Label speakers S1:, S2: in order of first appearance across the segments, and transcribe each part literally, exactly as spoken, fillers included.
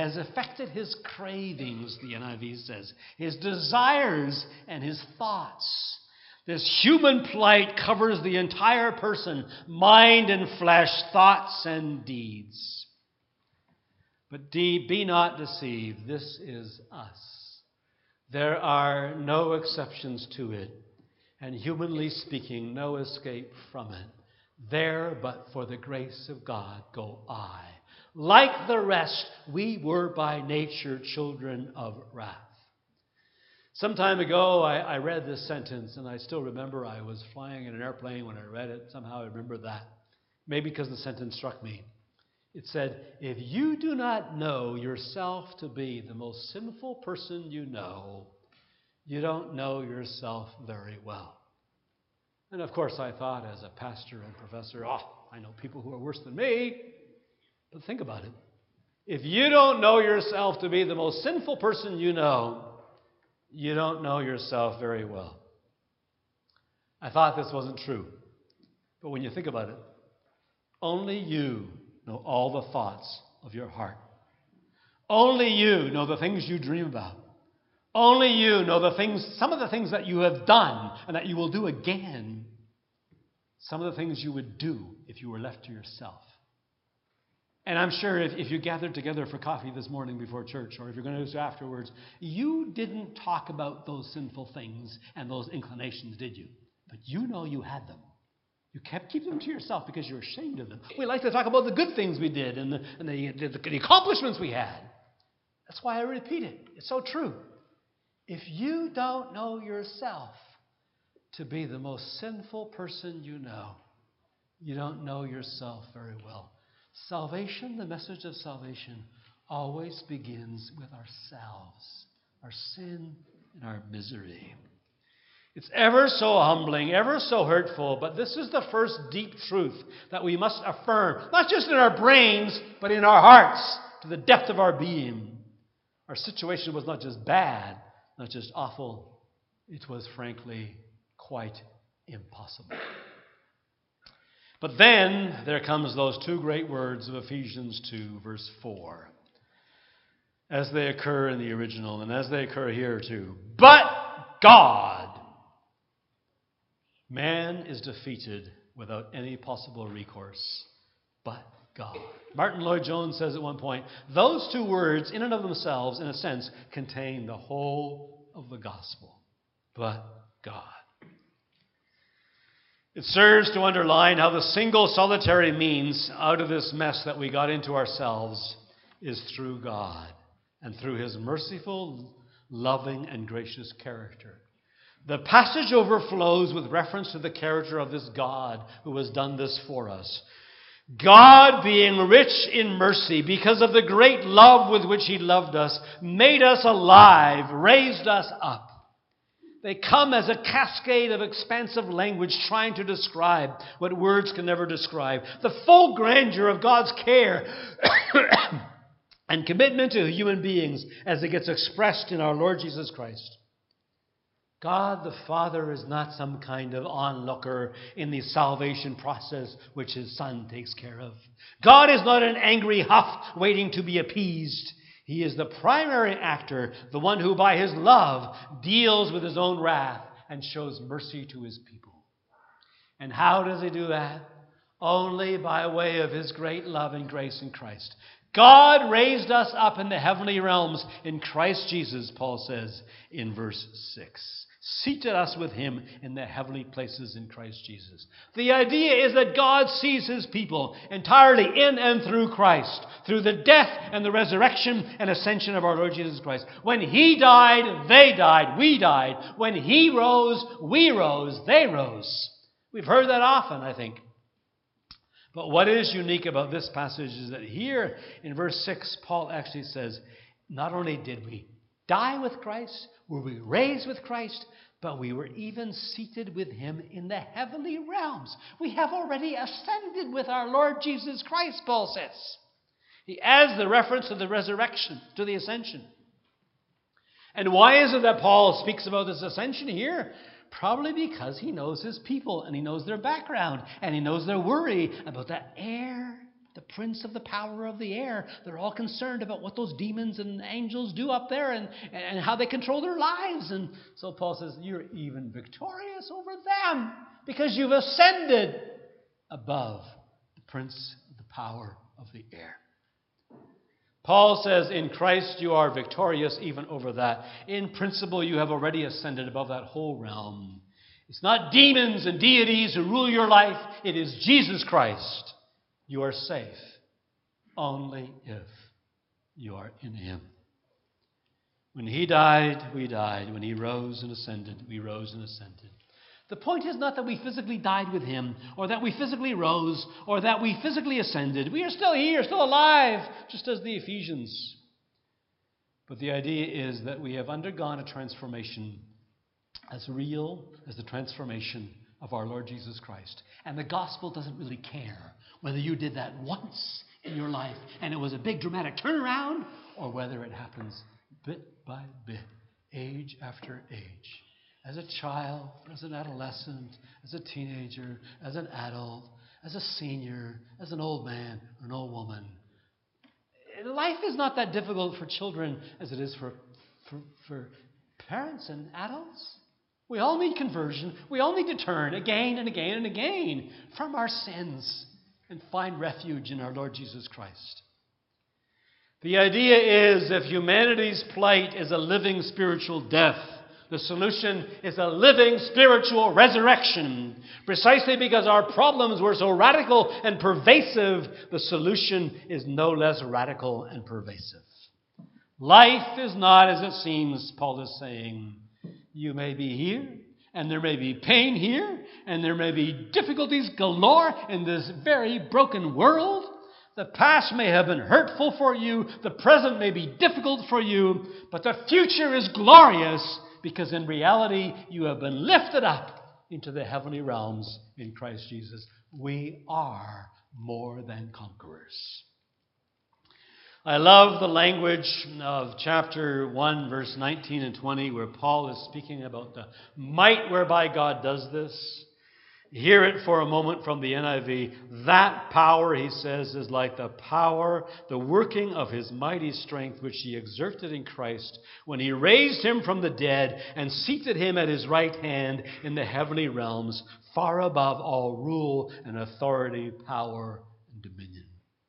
S1: has affected his cravings, the N I V says, his desires and his thoughts. This human plight covers the entire person, mind and flesh, thoughts and deeds. But be not deceived, this is us. There are no exceptions to it, and humanly speaking, no escape from it. There, but for the grace of God, go I. Like the rest, we were by nature children of wrath. Some time ago, I, I read this sentence, and I still remember I was flying in an airplane when I read it. Somehow I remember that. Maybe because the sentence struck me. It said, if you do not know yourself to be the most sinful person you know, you don't know yourself very well. And of course, I thought as a pastor and professor, oh, I know people who are worse than me. But think about it. If you don't know yourself to be the most sinful person you know, you don't know yourself very well. I thought this wasn't true. But when you think about it, only you know all the thoughts of your heart. Only you know the things you dream about. Only you know the things, some of the things that you have done and that you will do again. Some of the things you would do if you were left to yourself. And I'm sure if, if you gathered together for coffee this morning before church, or if you're going to do so afterwards, you didn't talk about those sinful things and those inclinations, did you? But you know you had them. You kept keeping them to yourself because you're ashamed of them. We like to talk about the good things we did and the, and the, the, the accomplishments we had. That's why I repeat it. It's so true. If you don't know yourself to be the most sinful person you know, you don't know yourself very well. Salvation, the message of salvation, always begins with ourselves, our sin and our misery. It's ever so humbling, ever so hurtful, but this is the first deep truth that we must affirm, not just in our brains, but in our hearts, to the depth of our being. Our situation was not just bad, not just awful, it was frankly quite impossible. But then there comes those two great words of Ephesians two, verse four, as they occur in the original and as they occur here too. But God, man is defeated without any possible recourse. But God. Martin Lloyd-Jones says at one point, those two words in and of themselves, in a sense, contain the whole of the gospel. But God. It serves to underline how the single solitary means out of this mess that we got into ourselves is through God and through His merciful, loving, and gracious character. The passage overflows with reference to the character of this God who has done this for us. God, being rich in mercy, because of the great love with which He loved us, made us alive, raised us up. They come as a cascade of expansive language trying to describe what words can never describe. The full grandeur of God's care and commitment to human beings as it gets expressed in our Lord Jesus Christ. God the Father is not some kind of onlooker in the salvation process which His Son takes care of. God is not an angry huff waiting to be appeased. He is the primary actor, the one who by His love deals with His own wrath and shows mercy to His people. And how does He do that? Only by way of His great love and grace in Christ. God raised us up in the heavenly realms in Christ Jesus, Paul says in verse six. Seated us with Him in the heavenly places in Christ Jesus. The idea is that God sees His people entirely in and through Christ, through the death and the resurrection and ascension of our Lord Jesus Christ. When He died, they died, we died. When He rose, we rose, they rose. We've heard that often, I think. But what is unique about this passage is that here in verse six, Paul actually says, not only did we die with Christ, were we raised with Christ, but we were even seated with Him in the heavenly realms. We have already ascended with our Lord Jesus Christ, Paul says. He adds the reference to the resurrection, to the ascension. And why is it that Paul speaks about this ascension here? Probably because he knows his people and he knows their background and he knows their worry about the air the prince of the power of the air. They're all concerned about what those demons and angels do up there and, and how they control their lives. And so Paul says, you're even victorious over them because you've ascended above the prince of the power of the air. Paul says, in Christ you are victorious even over that. In principle, you have already ascended above that whole realm. It's not demons and deities who rule your life. It is Jesus Christ. You are safe only if you are in Him. When He died, we died. When He rose and ascended, we rose and ascended. The point is not that we physically died with Him, or that we physically rose, or that we physically ascended. We are still here, still alive, just as the Ephesians. But the idea is that we have undergone a transformation as real as the transformation of our Lord Jesus Christ. And the gospel doesn't really care whether you did that once in your life and it was a big dramatic turnaround, or whether it happens bit by bit, age after age. As a child, as an adolescent, as a teenager, as an adult, as a senior, as an old man or an old woman. Life is not that difficult for children as it is for, for, for parents and adults. We all need conversion. We all need to turn again and again and again from our sins and find refuge in our Lord Jesus Christ. The idea is if humanity's plight is a living spiritual death, the solution is a living spiritual resurrection. Precisely because our problems were so radical and pervasive, the solution is no less radical and pervasive. Life is not as it seems, Paul is saying. You may be here, and there may be pain here, and there may be difficulties galore in this very broken world. The past may have been hurtful for you, the present may be difficult for you, but the future is glorious, because in reality, you have been lifted up into the heavenly realms in Christ Jesus. We are more than conquerors. I love the language of chapter one, verse nineteen and twenty, where Paul is speaking about the might whereby God does this. Hear it for a moment from the N I V. That power, he says, is like the power, the working of His mighty strength, which He exerted in Christ when He raised Him from the dead and seated Him at His right hand in the heavenly realms, far above all rule and authority, power and dominion.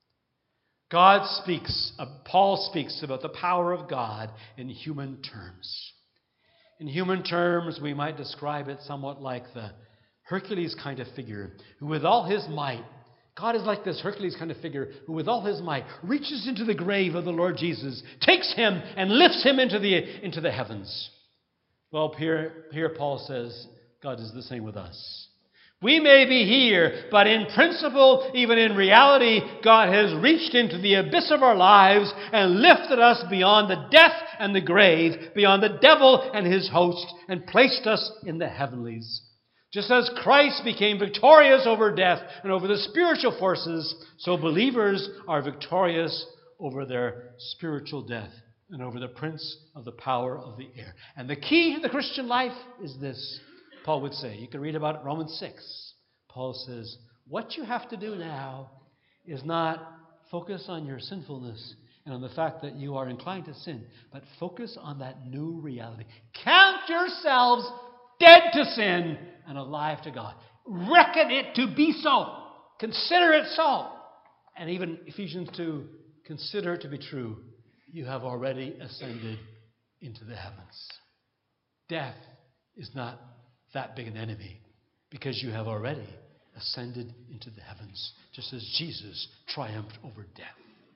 S1: God speaks, uh, Paul speaks about the power of God in human terms. In human terms, we might describe it somewhat like the Hercules kind of figure, who with all his might, God is like this Hercules kind of figure, who with all his might reaches into the grave of the Lord Jesus, takes Him and lifts Him into the, into the heavens. Well, here, here Paul says, God is the same with us. We may be here, but in principle, even in reality, God has reached into the abyss of our lives and lifted us beyond the death and the grave, beyond the devil and his host, and placed us in the heavenlies. Just as Christ became victorious over death and over the spiritual forces, so believers are victorious over their spiritual death and over the prince of the power of the air. And the key to the Christian life is this, Paul would say. You can read about it in Romans six. Paul says, what you have to do now is not focus on your sinfulness and on the fact that you are inclined to sin, but focus on that new reality. Count yourselves dead to sin and alive to God. Reckon it to be so. Consider it so. And even Ephesians two, consider it to be true. You have already ascended into the heavens. Death is not that big an enemy because you have already ascended into the heavens, just as Jesus triumphed over death.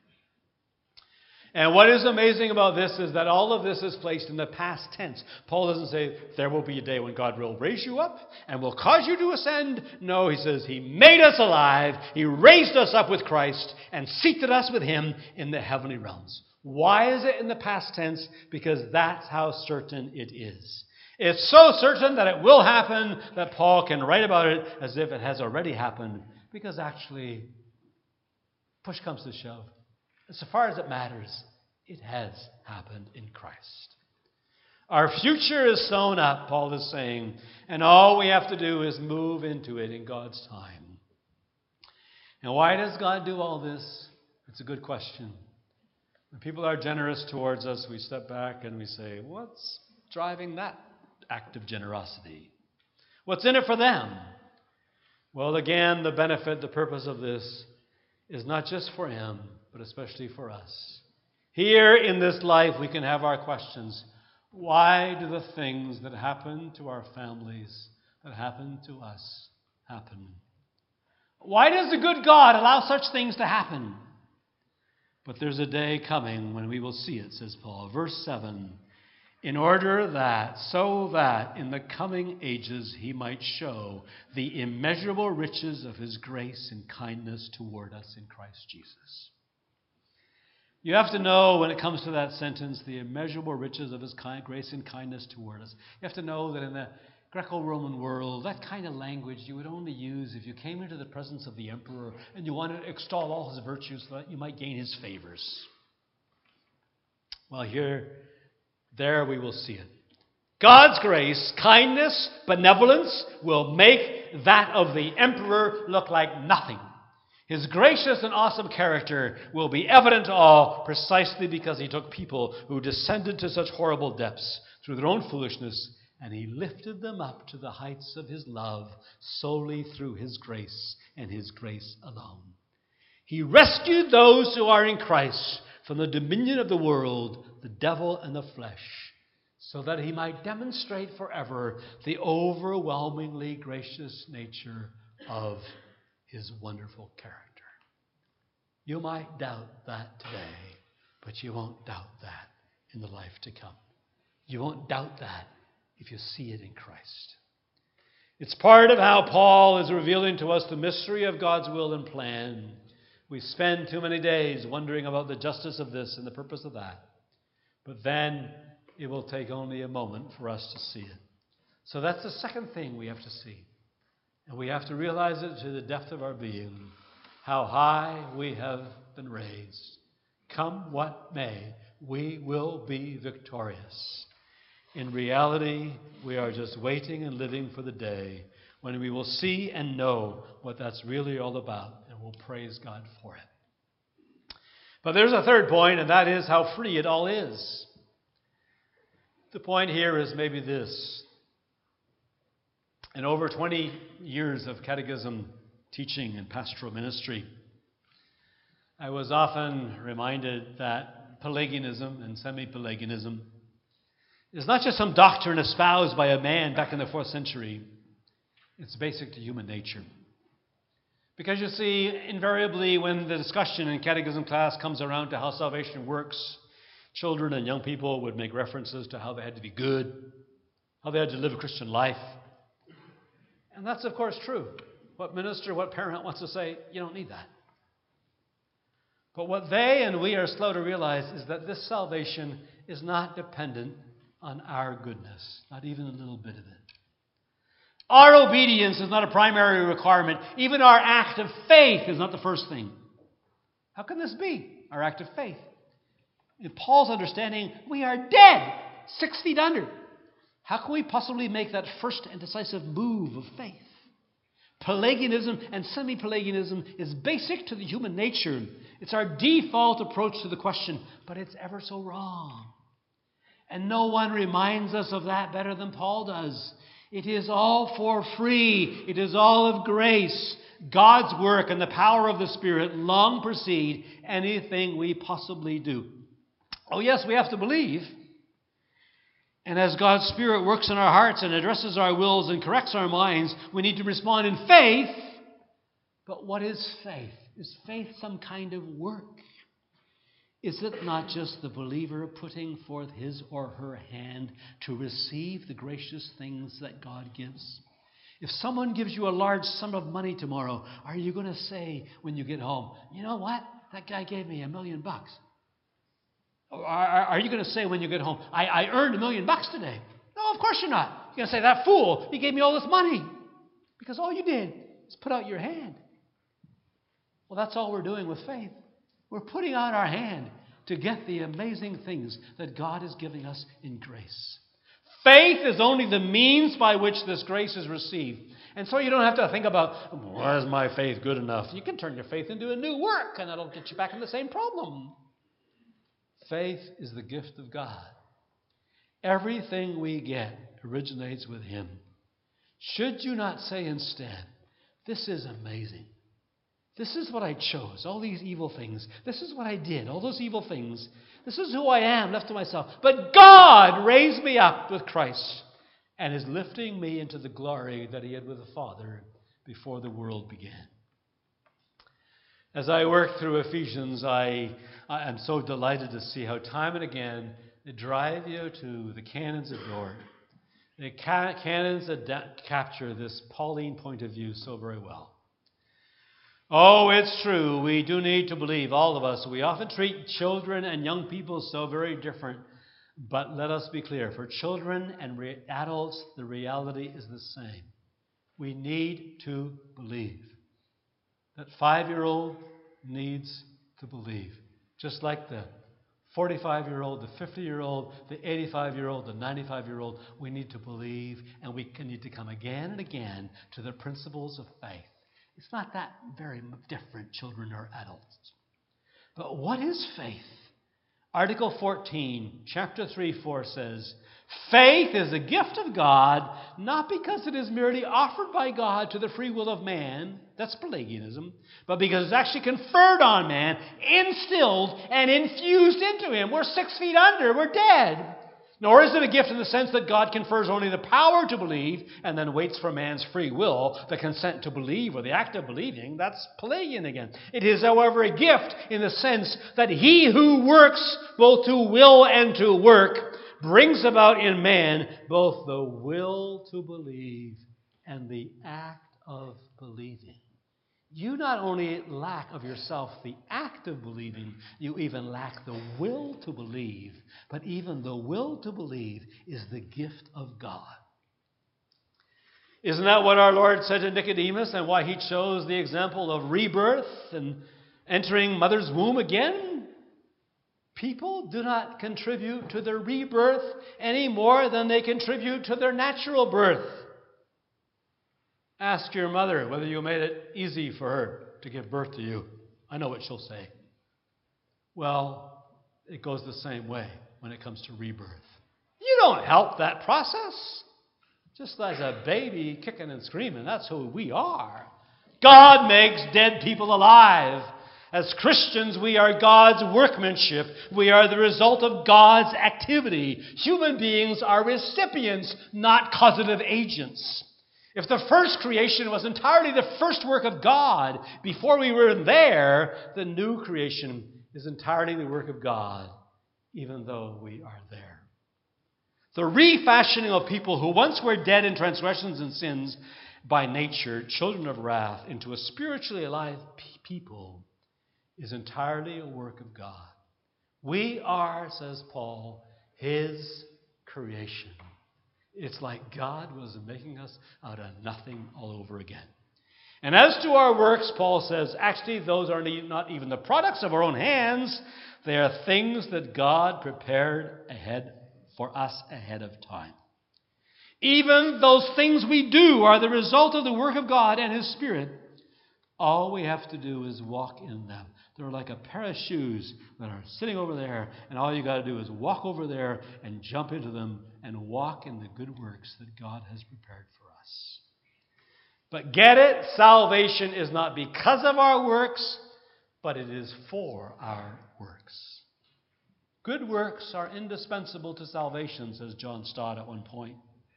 S1: And what is amazing about this is that all of this is placed in the past tense. Paul doesn't say, there will be a day when God will raise you up and will cause you to ascend. No, he says, He made us alive. He raised us up with Christ and seated us with Him in the heavenly realms. Why is it in the past tense? Because that's how certain it is. It's so certain that it will happen that Paul can write about it as if it has already happened. Because actually, push comes to shove. So far as it matters, it has happened in Christ. Our future is sewn up, Paul is saying, and all we have to do is move into it in God's time. And why does God do all this? It's a good question. When people are generous towards us, we step back and we say, what's driving that act of generosity? What's in it for them? Well, again, the benefit, the purpose of this is not just for him, but especially for us. Here in this life, we can have our questions. Why do the things that happen to our families, that happen to us, happen? Why does the good God allow such things to happen? But there's a day coming when we will see it, says Paul. Verse seven, in order that, so that in the coming ages he might show the immeasurable riches of his grace and kindness toward us in Christ Jesus. You have to know when it comes to that sentence, the immeasurable riches of his kind, grace and kindness toward us. You have to know that in the Greco-Roman world, that kind of language you would only use if you came into the presence of the emperor and you wanted to extol all his virtues so that you might gain his favors. Well, here, there we will see it. God's grace, kindness, benevolence will make that of the emperor look like nothing. His gracious and awesome character will be evident to all precisely because he took people who descended to such horrible depths through their own foolishness, and he lifted them up to the heights of his love solely through his grace and his grace alone. He rescued those who are in Christ from the dominion of the world, the devil, and the flesh, so that he might demonstrate forever the overwhelmingly gracious nature of his wonderful character. You might doubt that today, but you won't doubt that in the life to come. You won't doubt that if you see it in Christ. It's part of how Paul is revealing to us the mystery of God's will and plan. We spend too many days wondering about the justice of this and the purpose of that. But then it will take only a moment for us to see it. So that's the second thing we have to see. And we have to realize it to the depth of our being, how high we have been raised. Come what may, we will be victorious. In reality, we are just waiting and living for the day when we will see and know what that's really all about, and we'll praise God for it. But there's a third point, and that is how free it all is. The point here is maybe this. In over twenty years of catechism teaching and pastoral ministry, I was often reminded that Pelagianism and semi-Pelagianism is not just some doctrine espoused by a man back in the fourth century. It's basic to human nature. Because you see, invariably when the discussion in catechism class comes around to how salvation works, children and young people would make references to how they had to be good, how they had to live a Christian life. And that's, of course, true. What minister, what parent wants to say, you don't need that. But what they and we are slow to realize is that this salvation is not dependent on our goodness, not even a little bit of it. Our obedience is not a primary requirement. Even our act of faith is not the first thing. How can this be, our act of faith? In Paul's understanding, we are dead, six feet under. How can we possibly make that first and decisive move of faith? Pelagianism and semi-Pelagianism is basic to the human nature. It's our default approach to the question, but it's ever so wrong. And no one reminds us of that better than Paul does. It is all for free. It is all of grace. God's work and the power of the Spirit long precede anything we possibly do. Oh yes, we have to believe. And as God's Spirit works in our hearts and addresses our wills and corrects our minds, we need to respond in faith. But what is faith? Is faith some kind of work? Is it not just the believer putting forth his or her hand to receive the gracious things that God gives? If someone gives you a large sum of money tomorrow, are you going to say when you get home, you know what? That guy gave me a million bucks. Or are you going to say when you get home, I, I earned a million bucks today? No, of course you're not. You're going to say, that fool, he gave me all this money. Because all you did is put out your hand. Well, that's all we're doing with faith. We're putting out our hand to get the amazing things that God is giving us in grace. Faith is only the means by which this grace is received. And so you don't have to think about, well, is my faith good enough? You can turn your faith into a new work, and that'll get you back in the same problem. Faith is the gift of God. Everything we get originates with Him. Should you not say instead, this is amazing. This is what I chose, all these evil things. This is what I did, all those evil things. This is who I am, left to myself. But God raised me up with Christ and is lifting me into the glory that He had with the Father before the world began. As I work through Ephesians, I, I am so delighted to see how time and again they drive you to the canons of Dort. The ca- canons that da- capture this Pauline point of view so very well. Oh, it's true. We do need to believe, all of us. We often treat children and young people so very different. But let us be clear. For children and re- adults, the reality is the same. We need to believe. That five-year-old needs to believe. Just like the forty-five-year-old, the fifty-year-old, the eighty-five-year-old, the ninety-five-year-old, we need to believe, and we need to come again and again to the principles of faith. It's not that very different, children or adults. But what is faith? Article fourteen, chapter three, four says, faith is a gift of God, not because it is merely offered by God to the free will of man, that's Pelagianism, but because it's actually conferred on man, instilled and infused into him. We're six feet under, we're dead. Nor is it a gift in the sense that God confers only the power to believe and then waits for man's free will, the consent to believe or the act of believing. That's Pelagian again. It is, however, a gift in the sense that he who works both to will and to work brings about in man both the will to believe and the act of believing. You not only lack of yourself the act of believing, you even lack the will to believe. But even the will to believe is the gift of God. Isn't that what our Lord said to Nicodemus and why He chose the example of rebirth and entering mother's womb again? People do not contribute to their rebirth any more than they contribute to their natural birth. Ask your mother whether you made it easy for her to give birth to you. I know what she'll say. Well, it goes the same way when it comes to rebirth. You don't help that process. Just as a baby kicking and screaming, that's who we are. God makes dead people alive. As Christians, we are God's workmanship. We are the result of God's activity. Human beings are recipients, not causative agents. If the first creation was entirely the first work of God before we were there, the new creation is entirely the work of God, even though we are there. The refashioning of people who once were dead in transgressions and sins by nature, children of wrath, into a spiritually alive people is entirely a work of God. We are, says Paul, His creation. It's like God was making us out of nothing all over again. And as to our works, Paul says, actually, those are not even the products of our own hands. They are things that God prepared ahead for us ahead of time. Even those things we do are the result of the work of God and His Spirit. All we have to do is walk in them. They're like a pair of shoes that are sitting over there, and all you got to do is walk over there and jump into them and walk in the good works that God has prepared for us. But get it? Salvation is not because of our works, but it is for our works. Good works are indispensable to salvation, says John Stott at one point,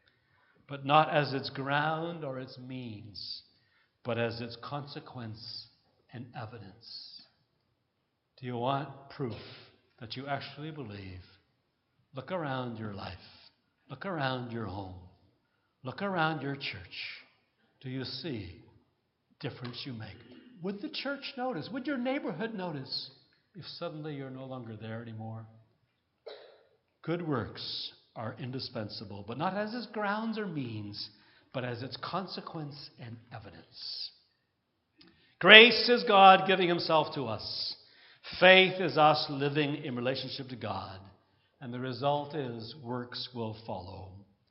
S1: but not as its ground or its means, but as its consequence and evidence. Do you want proof that you actually believe? Look around your life. Look around your home. Look around your church. Do you see difference you make? Would the church notice? Would your neighborhood notice if suddenly you're no longer there anymore? Good works are indispensable, but not as its grounds or means, but as its consequence and evidence. Grace is God giving Himself to us. Faith is us living in relationship to God. And the result is works will follow.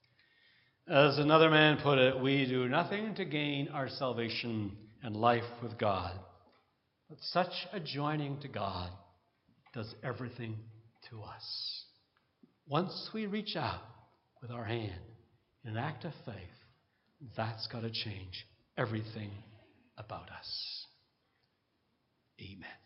S1: As another man put it, we do nothing to gain our salvation and life with God, but such a joining to God does everything to us. Once we reach out with our hand in an act of faith, that's got to change everything about us. Amen.